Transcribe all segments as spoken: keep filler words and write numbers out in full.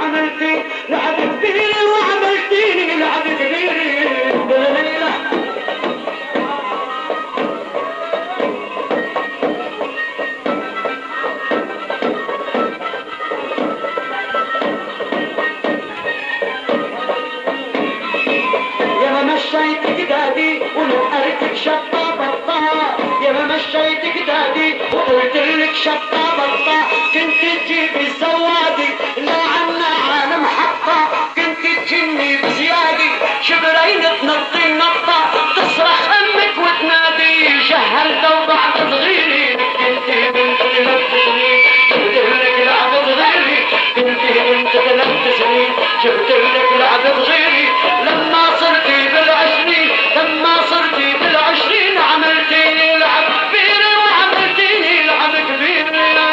وعملتي لعب كبير وعملتيني لعب كبير يا ما مشيت جدادي ونقلتك شطة بطة يا ما مشيت جدادي وقلت لك شطة بطة كنت تجيبي الزوادي لا عنا عالم حقة كنت تجني بزيادي شبرين تنطي نطة تصرخ امك وتنادي جهلت وضعت صغيري كنت بنت ثلاث سنين جبت لك لعب صغيري كنت بنت ثلاث سنين جبت لك لعب صغيري لما صرتي بالعشرين لما صرتي بالعشرين عملتيني لعب كبير وعملتيني لعب كبير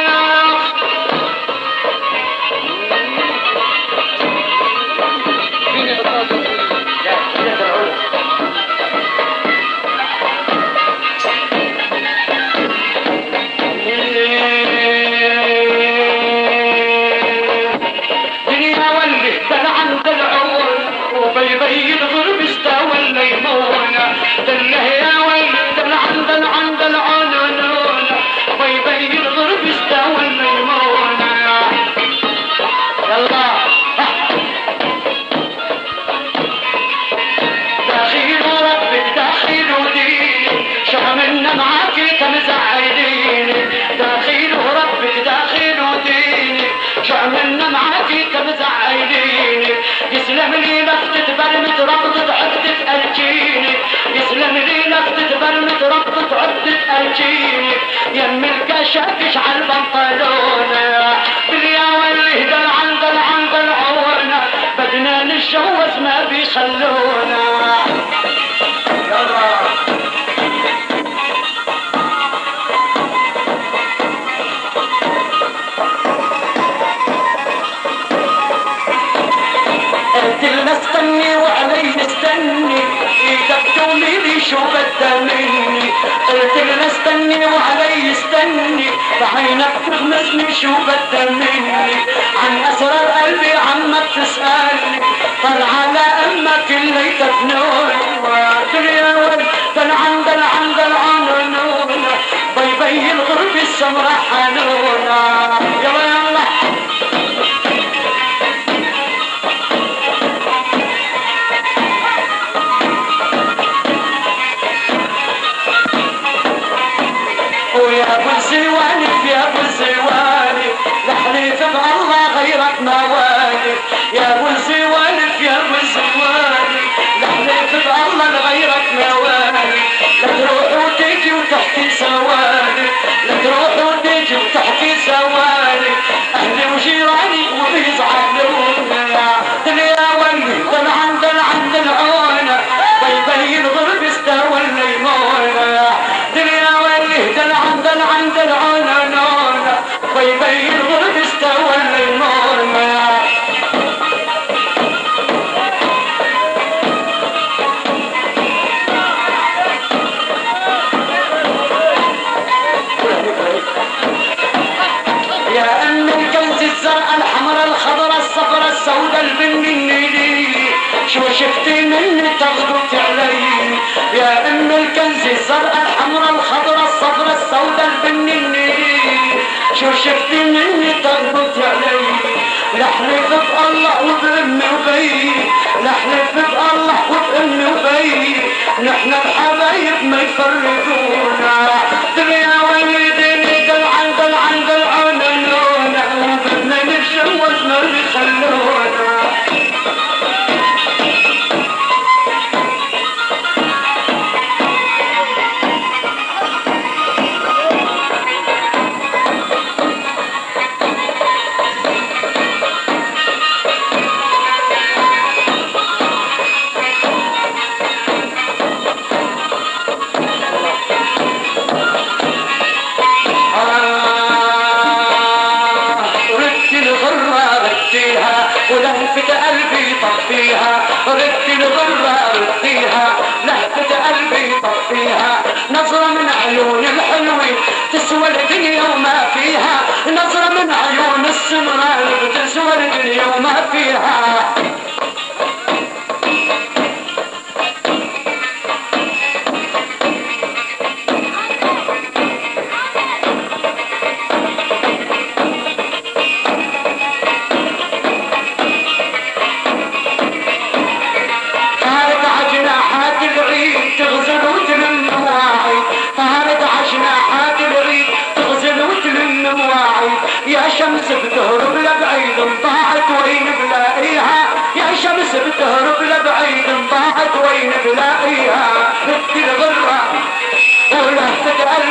دنيا ولي بل عند العون وبيبي الغرب استوى اللي يمونا دله يا ويلي بل عند عند العون وبيبي الغرب استوى اللي يمونا يلا داخل ربك داخل وديني شغمنا معاكي كمزعليني داخل ربك داخل وديني شغمنا معاكي كمزعليني يسلم لي لفتة برمت ربطة عقدة أرجيني يسلم لي لفتة برمت ربطة عقدة أرجيني يم الكشاكش عالبنطلونة باليا واللي دل عن دل عن دل عونا بدنا نتجوز ما بيخلونا يلا قلت لنا استني وعلي استني ايدك تقولي لي شو بدها مني قلت لنا استني وعلي استني بعينك تغمزني شو بدها مني عن اسرار قلبي عمك تسألني طلع على امك اللي تفنون يا ولد دل عن دل عن دل عنون بيبي الغرب السمرة حنونا يلا يلا ويا ابو الزواني يا ابو الزواني لحليف بالله غيرك موالي يا ابو الزواني يا ابو الزواني لحليف بالله غيرك موالي لا تروح وتيجي وتحكي سوالي لا تروح وتيجي وتحكي سوالي اهلي وجيراني وبيزعلونا دل يا ولي دل عن دل عن دل عونه بيبي الغرب استوى الليمونه دل يا ولي دل عن دل عن دل عونه نونه بيبي الغرب استوى الليمونه يا ام الكنز الزرقاء الحمراء الخضراء الصفراء السوداء البني النيلي شو شفتي مني تغضبت علي يا ام الكنز الزرقاء الحمراء الخضراء الصفراء السوداء البني النيلي شو شفتي مني تغضبت علي لحلف بالله وبامي وبي لحلف بالله وبامي وبي نحن الحبايب ما يفرقونا دنيا وليدني دل عن دل عن دل عنونا وبدنا نتجوز ما يخلونا ولهفة قلبي طفيها ردت الغرة رديها لهفة قلبي طفيها نظرة من عيون الحلوين تسوى الدنيا وما فيها نظرة من عيون السمراء تسوى الدنيا وما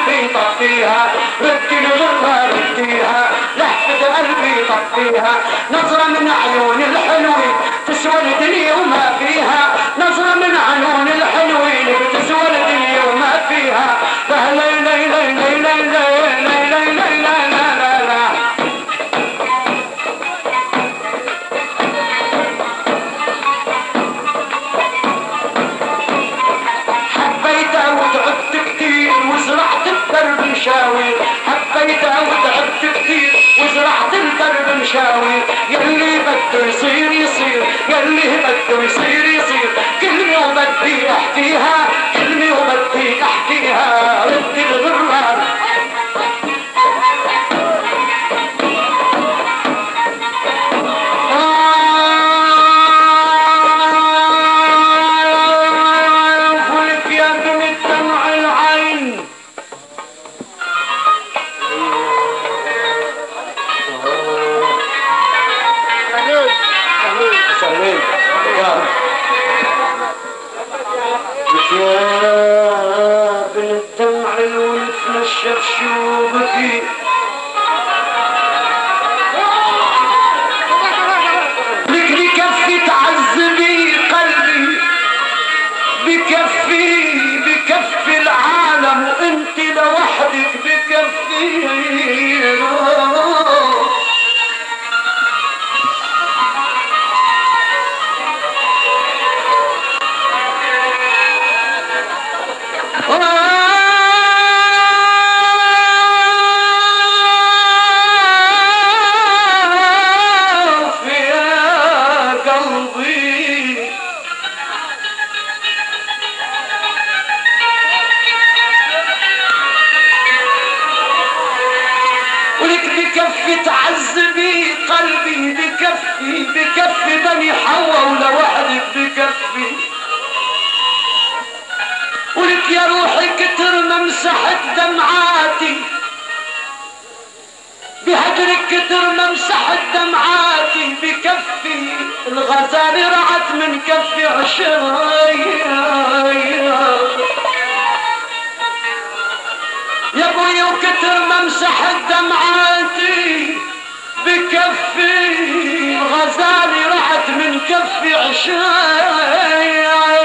قلبي طفيها، ردي الغرة رديها، لهفة قلبي طفيها. نظرة من عيون الحلوين تسوى الدنيا وما فيها، نظرة من عيون الحلوين بتسوى الدنيا وما فيها. لا لا لا لا لا لا لا لا لا لا لا. حبيتها وتعبت كتير وزرعت الدرب مشاوي، حبيتها وتعبت كتير وزرعت الدرب مشاوي. يلي بده يصير يصير، يلي بده يصير يصير. كلمة وبدي احكيها، كلمة وبدي احكيها. ردي الغرار شوفكي لك بكفي تعذبي قلبي، بكفي بكفي العالم وانت لوحدك بكفي. تعذبي قلبي بكفي بكفي بني حوا ولوحدك بكفي. ولك يا روحي كتر ما مسحت دمعاتي، بهجرك كتر ما مسحت دمعاتي بكفي. الغزال رعت من كفي عشرية يا ابوي، وكتر ما مسحت دمعاتي بكفي. الغزالي رعت من كفي عشاي.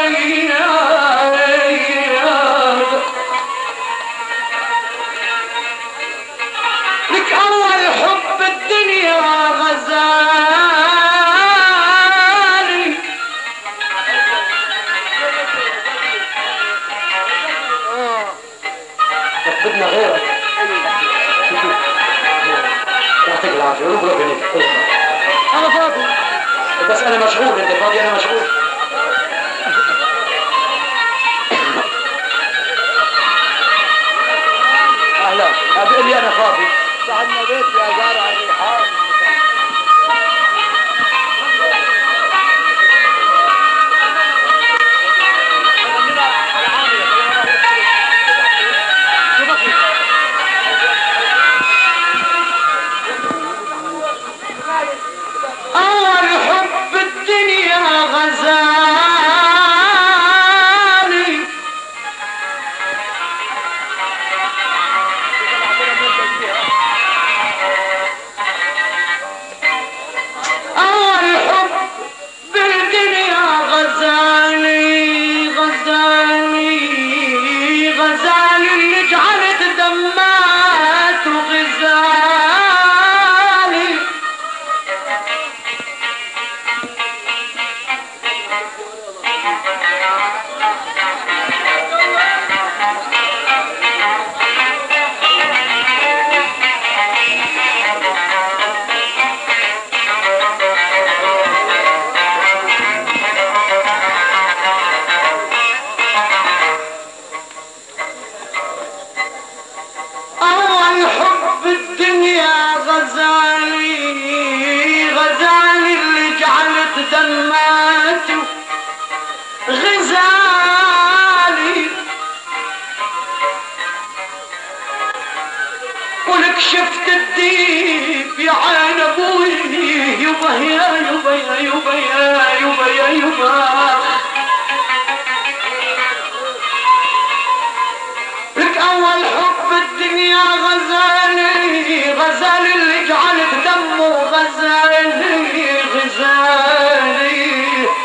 لك اول حب الدنيا غزالي، بدنا غيرك. يعطيك العافية. روح هناك. أنا فاضي بس أنا مشغول. أنت فاضي؟ أنا مشغول. أهلا. أقول لي أنا فاضي. صعدنا بيت يا زارع الريحان. أول حب الدنيا غزالي، أول حب بالدنيا غزالي، غزالي غزالي اللي جعلت دمات وغزالي. أول حب الدنيا غزالي، غزالي اللي جعلت دماته غزالي. ولك شفت الديب يا عين ابوي يبا يا يبا يا يبا يا يبا يا يبا. لك اول حب مين يا غزالي غزالي اللي جعلت دمه غزالي غزالي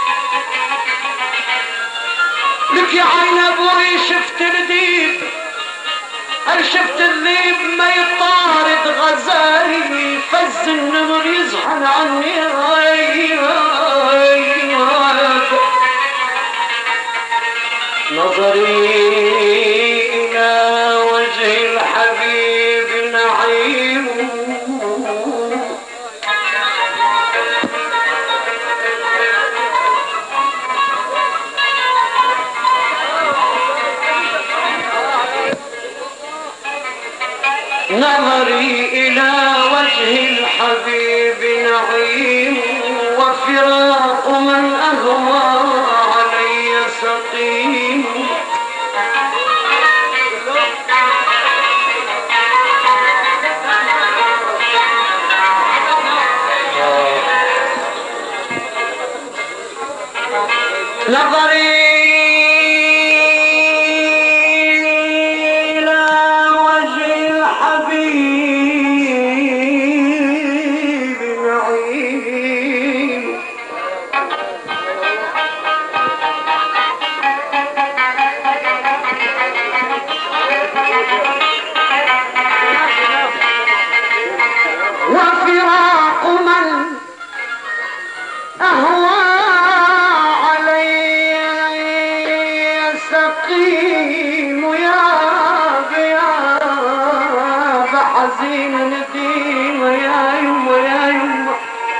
لك يا عين ابوي شفت الذيب هل شفت الذيب ما يطارد غزالي فز النمر يزحن عني نظري إلى وجه الحبيب نعيم نظري إلى وجه الحبيب نعيم وفراق من أهوى علي سقيم نظري إلى وجه الحبيب نعيم وفراق من أهوى سقيم يا غياب حزين نديم يا يما يا يما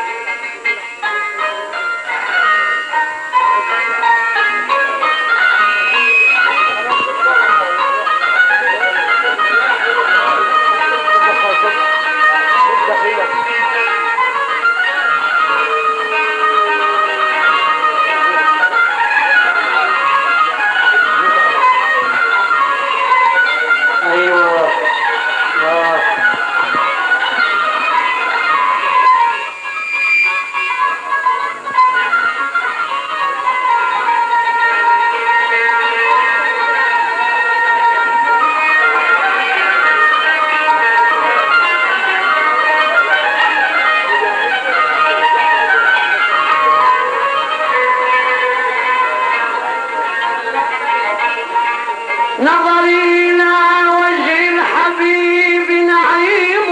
نظري إلى وجه الحبيب نعيم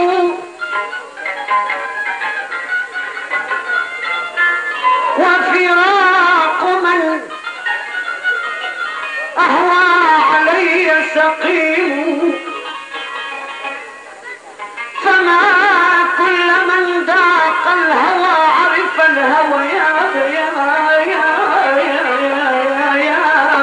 وفراق من أهوى علي سقيم فما كل من ذاق الهوى عرف الهوى يا يا يا يا يا يا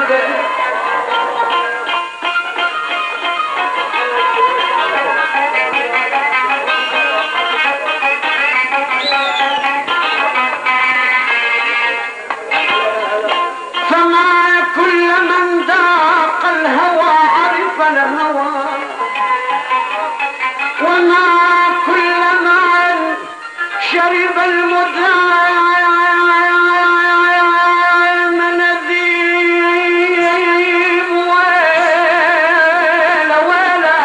وما كل من شرب المدام نذيب ويلا ويلا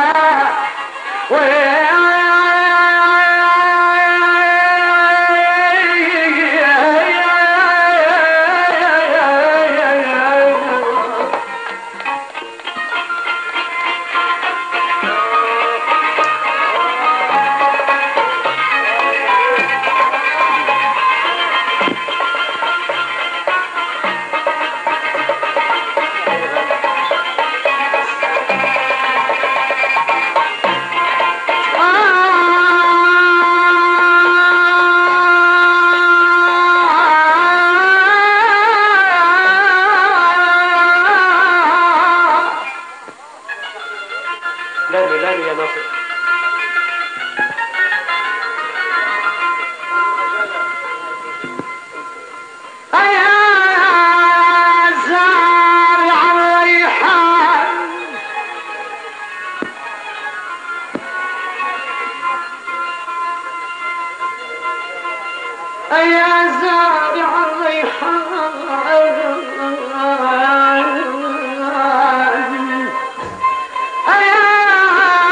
لاني لاني يا ناصر أيا زارع الريحان أيا زارع الريحان أيا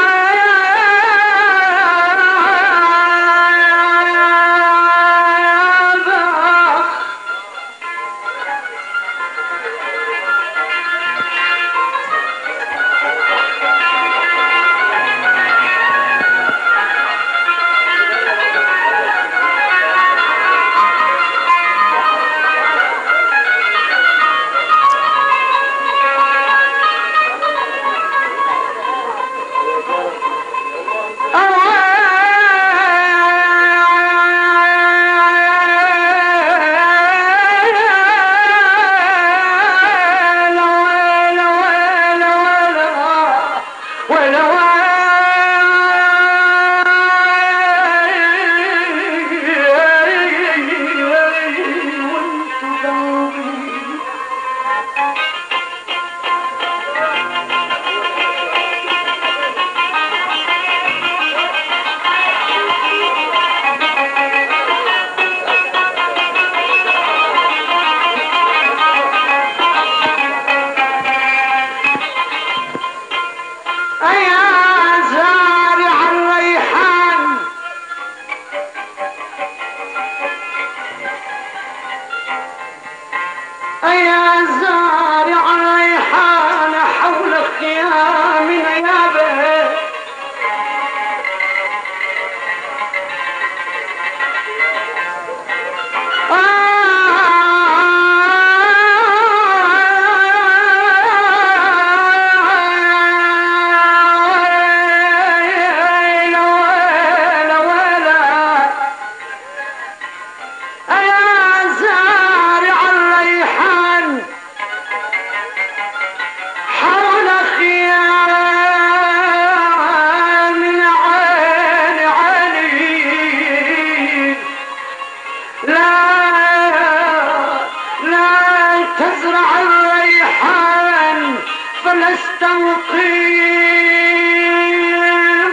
تستنقيم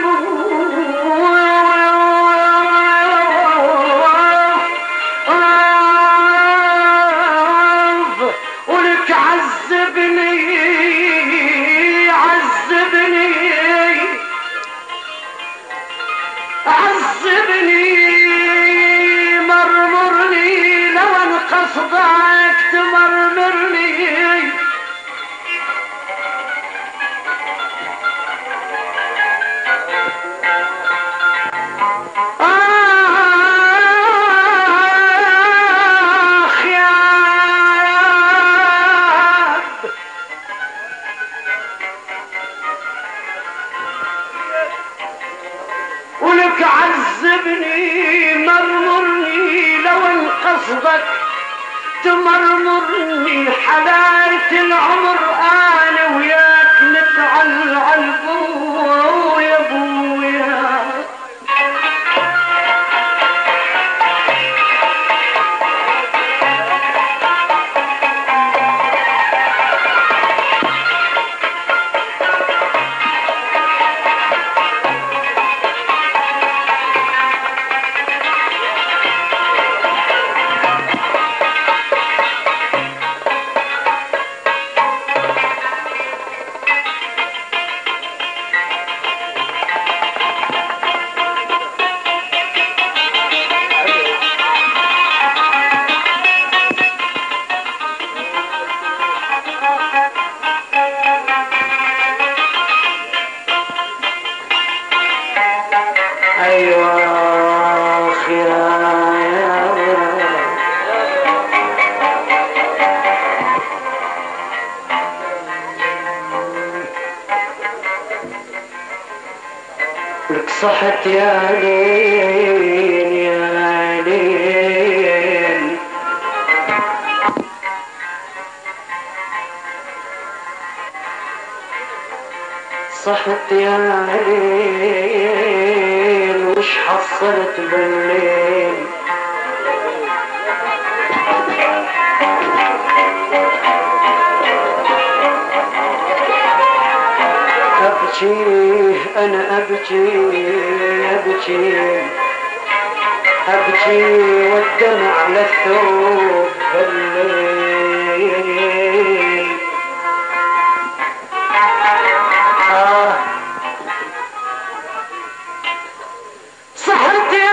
ولك عذبني عذبني عذبني مرمرني لو ان قصدك تمرمرني آخ يا ولك عذبني مرمرني لو ان قصدك تمرمرني حلاوة العمر انا وياك نتعلعل بويا بويا ايوه لك صحت يا ليل يا ليل صحت يا ليل وش حصلت بالليل أبكي أنا أبكي أبكي أبكي والدمع على الثوب بالليل آه صحت يا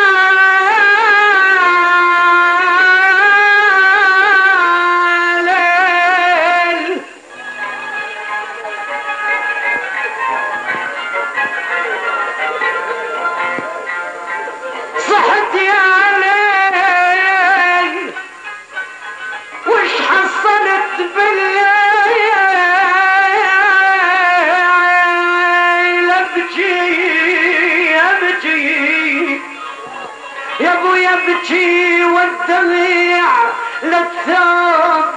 ليل صحت يا ليل وش حصلت بالليل ابكي ابكي يا ابويا ابكي والدمع للثوب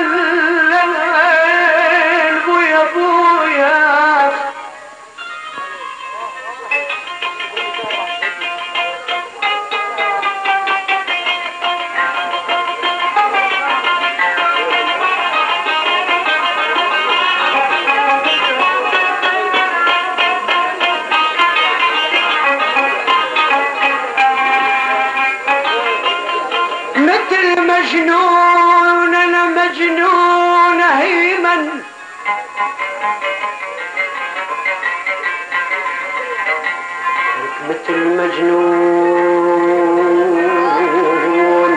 بالليل بويا بويا مثل مجنون انا مجنون هيمن مثل مجنون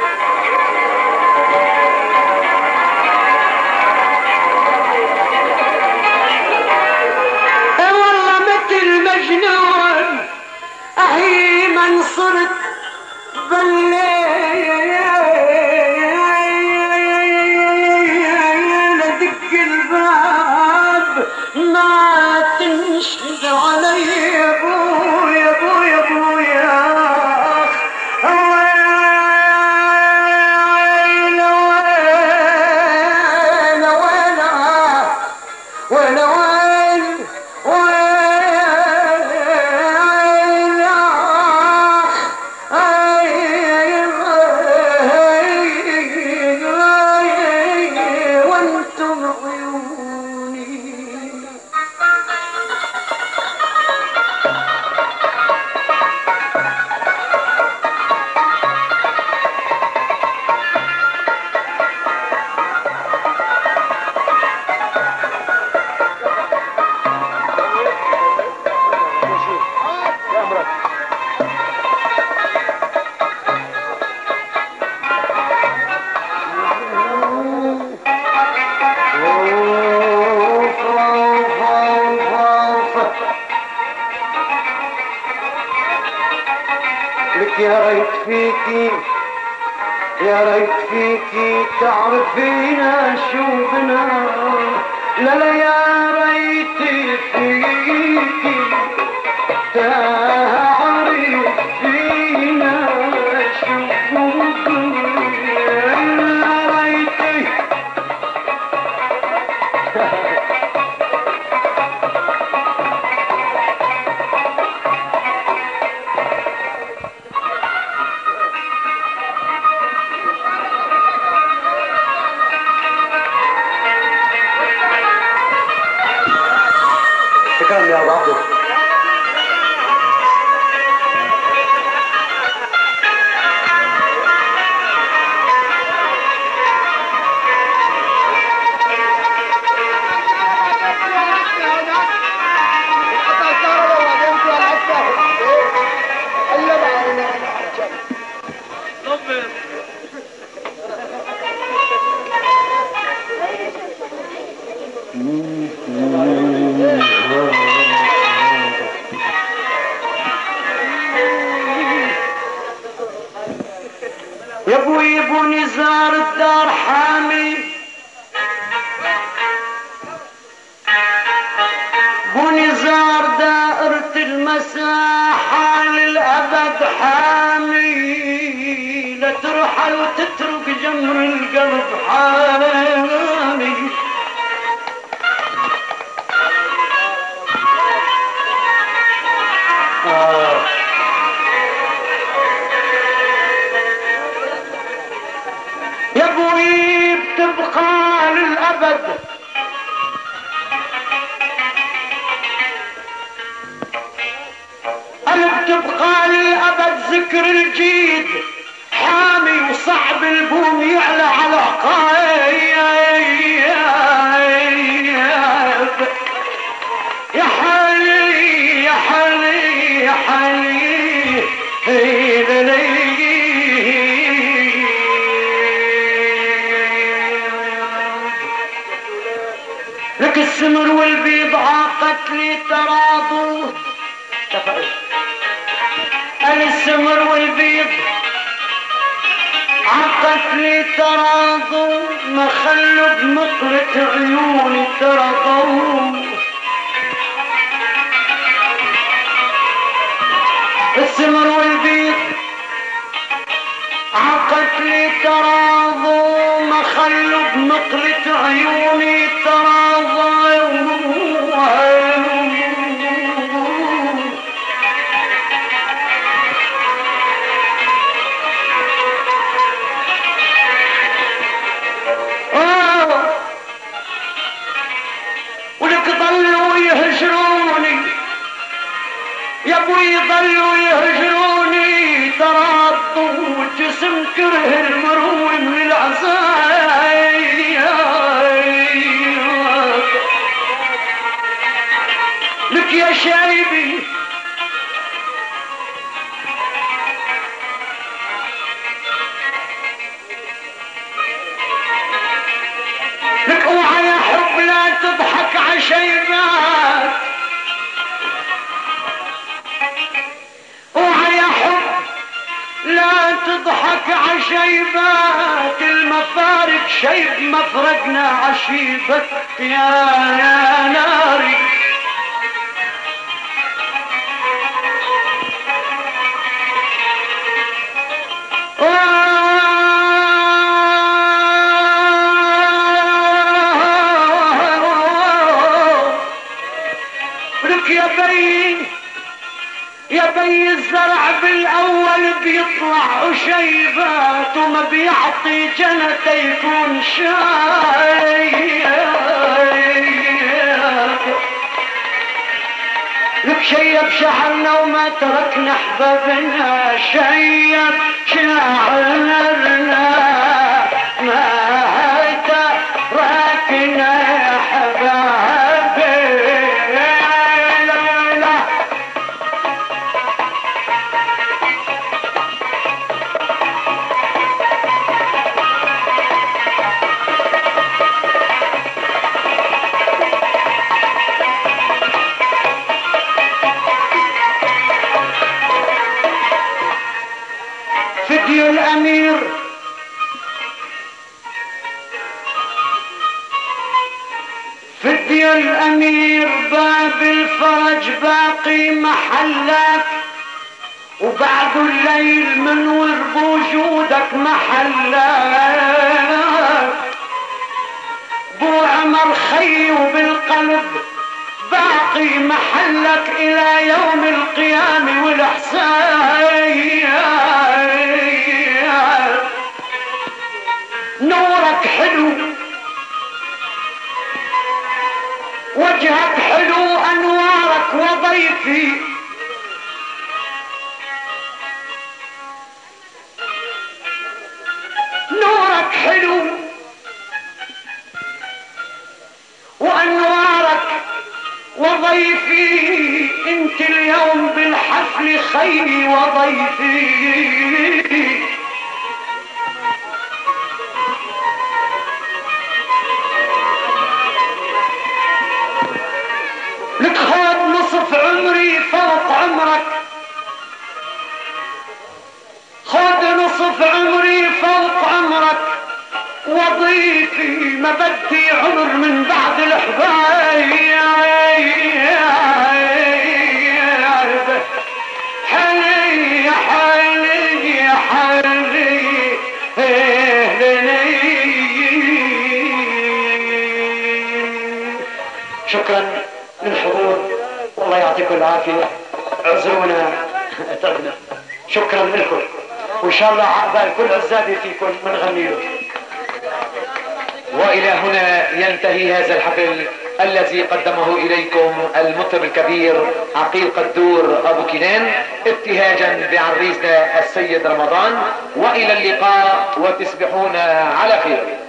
اي والله مثل مجنون هيمن صرت بالليل ادق الباب ما تنشد علي ابويا ابويا ابويا فيكي يا ريت فيكي تعرفينا شو بنا لا لا يا ريت فيكي تعرفينا شو بنا يا ريت شكرا يا ابو عبده. يا ابوي ابو نزار الدار حامي ابو نزار دائرة المساحة للأبد حامي لا ترحل وتترك جمر القلب حامي آه. يا ابوي بتبقى للأبد أنا بتبقى للأبد ذكر الجيد حامي وصعب البوم يعلى على عقايب يا حالي يا حالي يا حالي لك السمر والبيض عاقت لي تراضوا السمر والبيض عقت لي تراضوا ما خلوا بمقلة عيوني ترضوا السمر والبيض عقت لي تراضوا ما خلوا بمقلة عيوني تراضوا ولك ضلوا يهجروني يا ابوي ضلوا يهجروني تراضوا والجسم كره المروي من العزايم لك يا شايبي لك اوعى يا حب لا تضحك عشيبات اوعى يا حب لا تضحك عشيبات المفارق شيب مفرقنا عشيبك يا يا ناري يا بي يا بي الزرع بالاول بيطلع وشيبات وما بيعطي جنة يكون شايب لك شيب شعرنا وما تركنا احبابنا شيب شعرنا ما تركنا احبابنا فدي الامير فدي الامير باب الفرج باقي محلك، وبعد الليل منور بوجودك محلك. بو عمر خي وبالقلب باقي محلك الى يوم القيامة والاحسان. نورك حلو وجهك حلو انوارك وضيفي، نورك حلو وانوارك وضيفي، انت اليوم بالحفل خيري وضيفي. لك خذ نصف عمري فوق عمرك، خذ نصف عمري فوق عمرك وضيفي، ما بدي عمر من بعد الحبايب. حلي حلي حلي شكرا للحضور، والله يعطيكم العافية، اعذرونا تعبنا. شكرا لكم، وان شاء الله عقبال كل عزابي فيكم بنغني له. وإلى هنا ينتهي هذا الحفل الذي قدمه إليكم المطرب الكبير عقيل قدور أبو كنان ابتهاجا بعريسنا السيد رمضان، وإلى اللقاء وتصبحون على خير.